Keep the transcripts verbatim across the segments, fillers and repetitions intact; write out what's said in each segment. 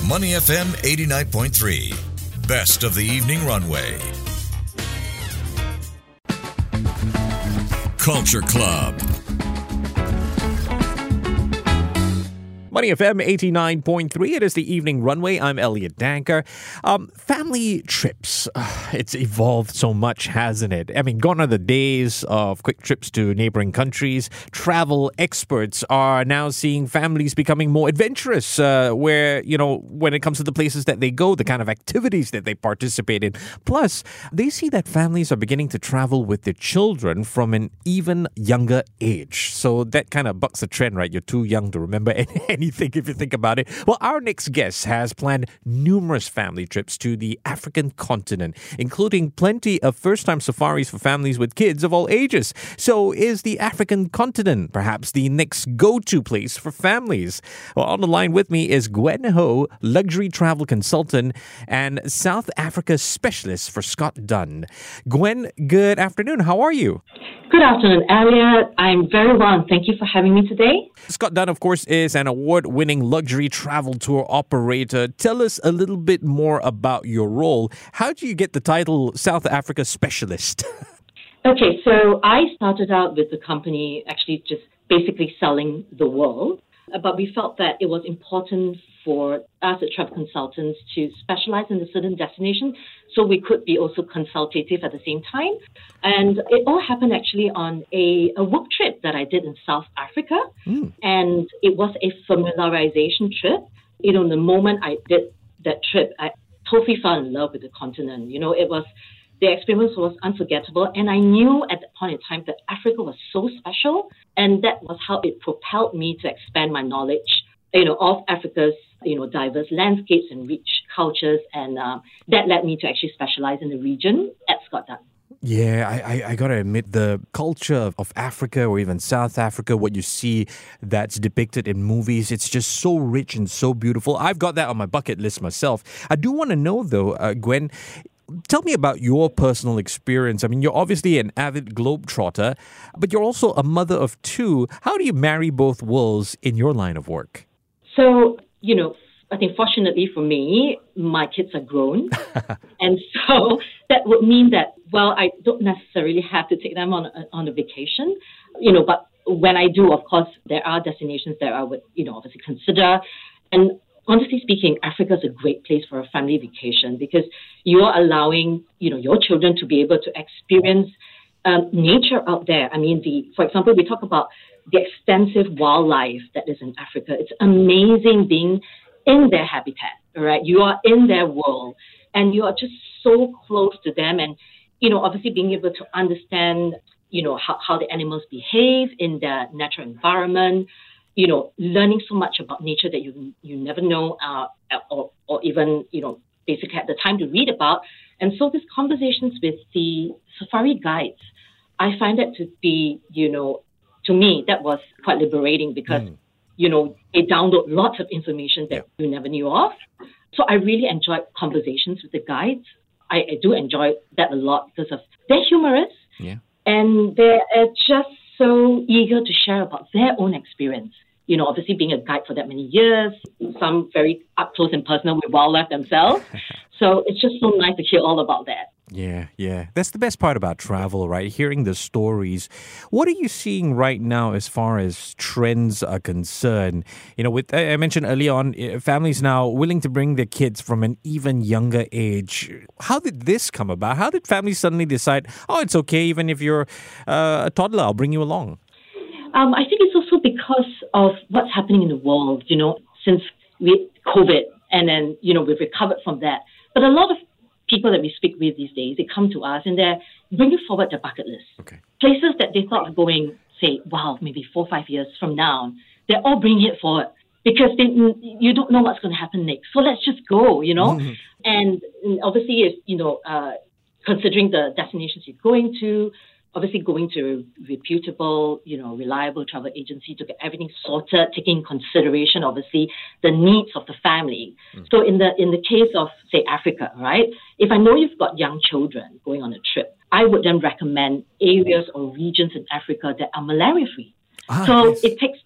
Money F M eighty-nine point three. Best of the evening runway. Culture Club. Money F M eighty-nine point three. It is the evening runway. I'm Elliot Danker. Um, family trips. Uh, it's evolved so much, hasn't it? I mean, gone are the days of quick trips to neighboring countries. Travel experts are now seeing families becoming more adventurous, uh, where, you know, when it comes to the places that they go, the kind of activities that they participate in. Plus, they see that families are beginning to travel with their children from an even younger age. So that kind of bucks the trend, right? You're too young to remember anything. Anything if you think about it. Well, our next guest has planned numerous family trips to the African continent, including plenty of first-time safaris for families with kids of all ages. So is the African continent perhaps the next go-to place for families? Well, on the line with me is Gwen Ho, luxury travel consultant and South Africa specialist for Scott Dunn. Gwen, good afternoon. How are you? Good afternoon, Elliot. I'm very well. Thank you for having me today. Scott Dunn, of course, is an award-winning luxury travel tour operator. Tell us a little bit more about your role. How do you get the title South Africa Specialist? Okay, so I started out with the company actually just basically selling the world, but we felt that it was important for us as travel consultants to specialize in a certain destination so we could be also consultative at the same time. And it all happened actually on a, a work trip that I did in South Africa. Mm. And it was a familiarization trip. You know, the moment I did that trip, I totally fell in love with the continent. You know, it was, the experience was unforgettable. And I knew at that point in time that Africa was so special. And that was how it propelled me to expand my knowledge, you know, of Africa's, you know, diverse landscapes and rich cultures. And um, that led me to actually specialize in the region at Scott Dunn. Yeah, I, I, I got to admit, the culture of Africa or even South Africa, what you see that's depicted in movies, it's just so rich and so beautiful. I've got that on my bucket list myself. I do want to know, though, uh, Gwen, tell me about your personal experience. I mean, you're obviously an avid globetrotter, but you're also a mother of two. How do you marry both worlds in your line of work? So, you know, I think fortunately for me, my kids are grown. And so that would mean that, well, I don't necessarily have to take them on a, on a vacation, you know, but when I do, of course, there are destinations that I would, you know, obviously consider. And honestly speaking, Africa is a great place for a family vacation because you're allowing, you know, your children to be able to experience um, nature out there. I mean, the, for example, we talk about the extensive wildlife that is in Africa. It's amazing being in their habitat, right? You are in their world and you are just so close to them. And, you know, obviously being able to understand, you know, how, how the animals behave in their natural environment, you know, learning so much about nature that you you never know uh, or, or even, you know, basically had the time to read about. And so these conversations with the safari guides, I find that to be, you know, to me, that was quite liberating because, mm. you know, they download lots of information that yeah. you never knew of. So I really enjoyed conversations with the guides. I, I do enjoy that a lot because of they're humorous yeah. and they're uh, just so eager to share about their own experience. You know, obviously being a guide for that many years, some very up close and personal with wildlife themselves. So it's just so nice to hear all about that. Yeah, yeah. That's the best part about travel, right? Hearing the stories. What are you seeing right now as far as trends are concerned? You know, with I mentioned early on, families now willing to bring their kids from an even younger age. How did this come about? How did families suddenly decide, oh, it's okay, even if you're uh, a toddler, I'll bring you along? Um, I think it's also because of what's happening in the world, you know, since we COVID and then, you know, we've recovered from that. But a lot of people that we speak with these days, they come to us and they're bringing forward their bucket list. Okay. Places that they thought of going, say, wow, maybe four or five years from now, they're all bringing it forward because they, you don't know what's going to happen next. So let's just go, you know. Mm-hmm. And, and obviously, if, you know, uh, considering the destinations you're going to, obviously going to a reputable, you know, reliable travel agency to get everything sorted, taking into consideration, obviously, the needs of the family. Mm. So in the in the case of, say, Africa, right, if I know you've got young children going on a trip, I would then recommend areas or regions in Africa that are malaria-free. Ah, so yes. it takes that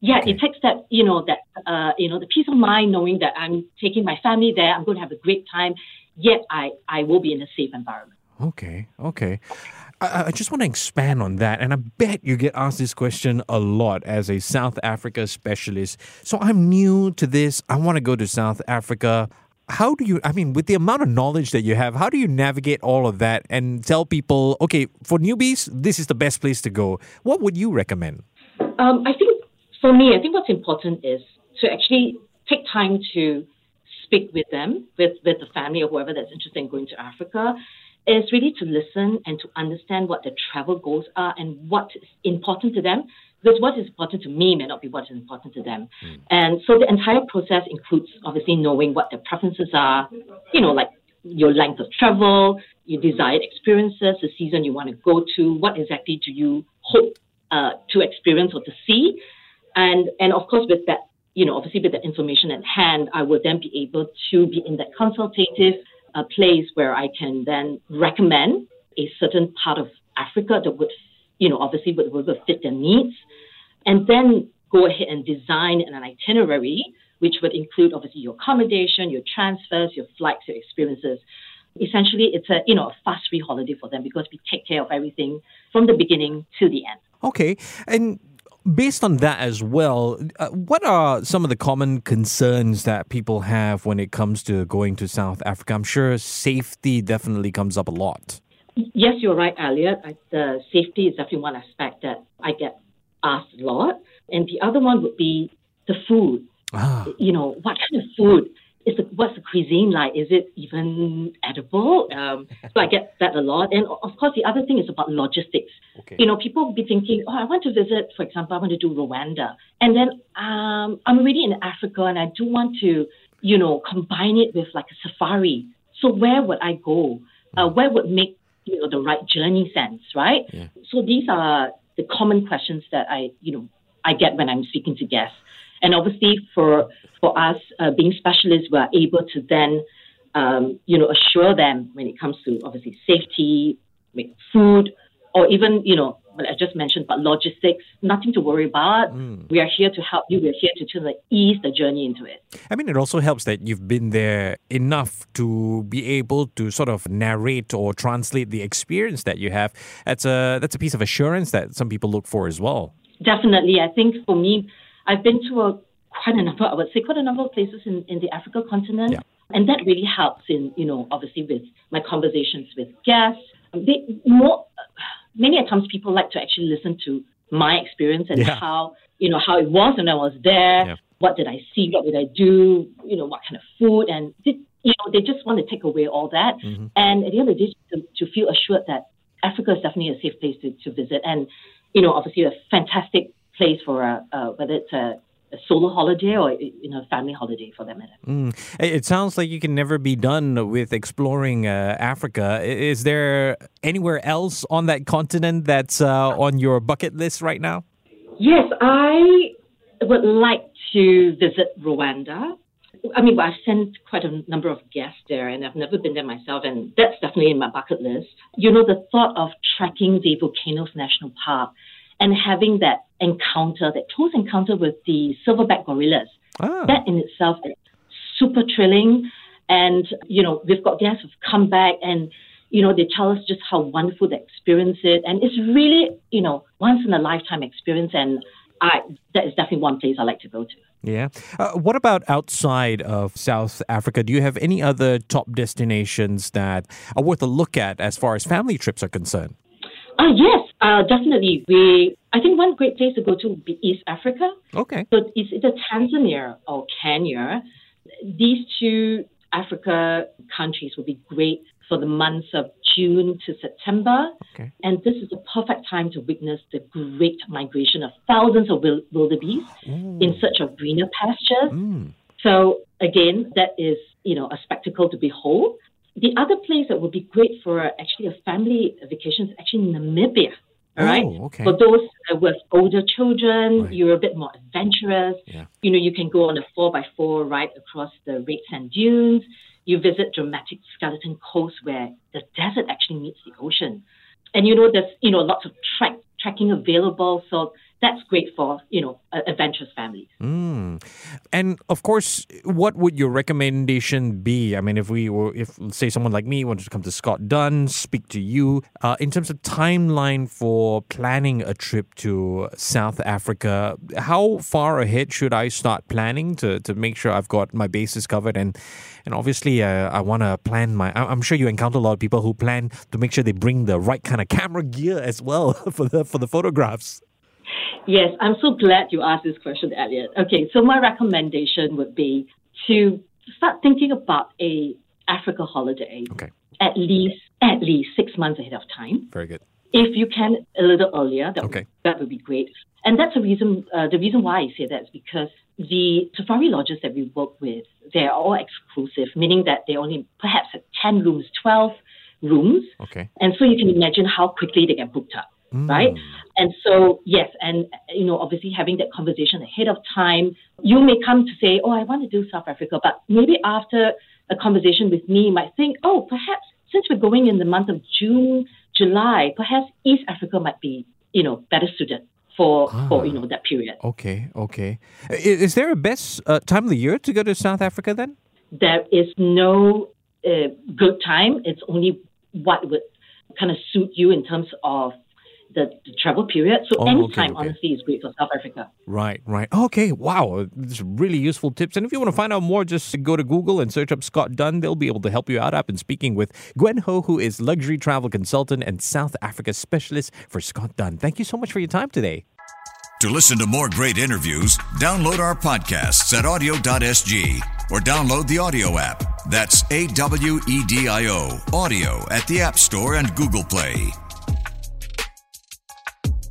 Yeah, Okay. it takes that, you know, that, uh, you know, the peace of mind knowing that I'm taking my family there, I'm going to have a great time, yet I, I will be in a safe environment. Okay, okay. I, I just want to expand on that, and I bet you get asked this question a lot as a South Africa specialist. So I'm new to this. I want to go to South Africa. How do you, I mean, with the amount of knowledge that you have, how do you navigate all of that and tell people, okay, for newbies, this is the best place to go? What would you recommend? Um, I think for me, I think what's important is to actually take time to speak with them, with, with the family or whoever that's interested in going to Africa, is really to listen and to understand what their travel goals are and what is important to them. Because what is important to me may not be what is important to them. Mm. And so the entire process includes obviously knowing what their preferences are, you know, like your length of travel, your desired experiences, the season you want to go to, what exactly do you hope uh, to experience or to see. And, and of course, with that, you know, obviously with the information at hand, I will then be able to be in that consultative uh, place where I can then recommend a certain part of Africa that would, you know, obviously would, would fit their needs, and then go ahead and design an itinerary, which would include obviously your accommodation, your transfers, your flights, your experiences. Essentially, it's a, you know, a fuss-free holiday for them because we take care of everything from the beginning to the end. Okay. And based on that as well, uh, what are some of the common concerns that people have when it comes to going to South Africa? I'm sure safety definitely comes up a lot. Yes, you're right, Elliot. I, the safety is definitely one aspect that I get asked a lot. And the other one would be the food. Ah. You know, what kind of food? Is the, what's the cuisine like? Is it even edible? Um, so I get that a lot. And of course, the other thing is about logistics. Okay. You know, people will be thinking, oh, I want to visit, for example, I want to do Rwanda. And then um, I'm already in Africa and I do want to, you know, combine it with like a safari. So where would I go? Uh, where would make, you know, the right journey sense, right? Yeah. So these are the common questions that I, you know, I get when I'm speaking to guests. And obviously for for us, uh, being specialists, we're able to then, um, you know, assure them when it comes to obviously safety, food, or even, you know, what I just mentioned about logistics, nothing to worry about. Mm. We are here to help you. We're here to try to ease the journey into it. I mean, it also helps that you've been there enough to be able to sort of narrate or translate the experience that you have. That's a, that's a piece of assurance that some people look for as well. Definitely. I think for me, I've been to a, quite a number, I would say quite a number of places in, in the Africa continent. Yeah. And that really helps in, you know, obviously with my conversations with guests. They, more, many a times people like to actually listen to my experience and yeah. how, you know, how it was when I was there. Yeah. What did I see? What did I do? You know, what kind of food? And, did, you know, they just want to take away all that. Mm-hmm. And at the end of the day, to, to feel assured that Africa is definitely a safe place to, to visit. And, you know, obviously a fantastic place for a, uh, whether it's a, a solo holiday or, you know, a family holiday for them. Mm. It sounds like you can never be done with exploring uh, Africa. Is there anywhere else on that continent that's uh, on your bucket list right now? Yes, I would like to visit Rwanda. I mean, I've sent quite a number of guests there, and I've never been there myself, and that's definitely in my bucket list. You know, the thought of trekking the Volcanoes National Park and having that encounter, that close encounter with the silverback gorillas, ah. that in itself is super thrilling. And, you know, we've got guests who've come back and, you know, they tell us just how wonderful the experience is. And it's really, you know, once in a lifetime experience. And I, that is definitely one place I like to go to. Yeah. Uh, what about outside of South Africa? Do you have any other top destinations that are worth a look at as far as family trips are concerned? Uh, yes, uh, definitely. We, I think one great place to go to would be East Africa. Okay. So it's either Tanzania or Kenya. These two Africa countries would be great for the months of June to September. Okay. And this is the perfect time to witness the great migration of thousands of wil- wildebeest Ooh. in search of greener pastures. Mm. So again, that is, you know, a spectacle to behold. The other place that would be great for actually a family vacation is actually Namibia. All oh, right. Okay. For those uh, with older children, right. you're a bit more adventurous. Yeah. You know, you can go on a four by four ride across the red sand dunes. You visit dramatic Skeleton Coast where the desert actually meets the ocean. And, you know, there's, you know, lots of track, trekking available. So that's great for, you know, adventurous families. Mm. And of course, what would your recommendation be? I mean, if we were, if say someone like me wanted to come to Scott Dunn, speak to you, uh, in terms of timeline for planning a trip to South Africa, how far ahead should I start planning to, to make sure I've got my bases covered? And and obviously, uh, I want to plan my, I'm sure you encounter a lot of people who plan to make sure they bring the right kind of camera gear as well for the for the photographs. Yes, I'm so glad you asked this question, Elliot. Okay, so my recommendation would be to start thinking about a Africa holiday Okay. at least at least six months ahead of time. Very good. If you can a little earlier, that, Okay. would, that would be great. And that's the reason. Uh, the reason why I say that is because the safari lodges that we work with, they're all exclusive, meaning that they only perhaps have ten rooms, twelve rooms, Okay. and so you can imagine how quickly they get booked up. Mm. Right? And so, yes, and, you know, obviously having that conversation ahead of time, you may come to say, oh, I want to do South Africa, but maybe after a conversation with me, you might think, oh, perhaps since we're going in the month of June, July, perhaps East Africa might be, you know, better suited for, Ah. for you know, that period. Okay, okay. I- Is there a best uh, time of the year to go to South Africa then? There is no uh, good time. It's only what would kind of suit you in terms of the, the travel period. So Oh, any okay, time, okay. honestly, is great for South Africa. Right, right. Okay, wow. These are really useful tips. And if you want to find out more, just go to Google and search up Scott Dunn. They'll be able to help you out. I've been speaking with Gwen Ho, who is luxury travel consultant and South Africa specialist for Scott Dunn. Thank you so much for your time today. To listen to more great interviews, download our podcasts at audio dot s g or download the audio app. That's A W E D I O, audio at the App Store and Google Play.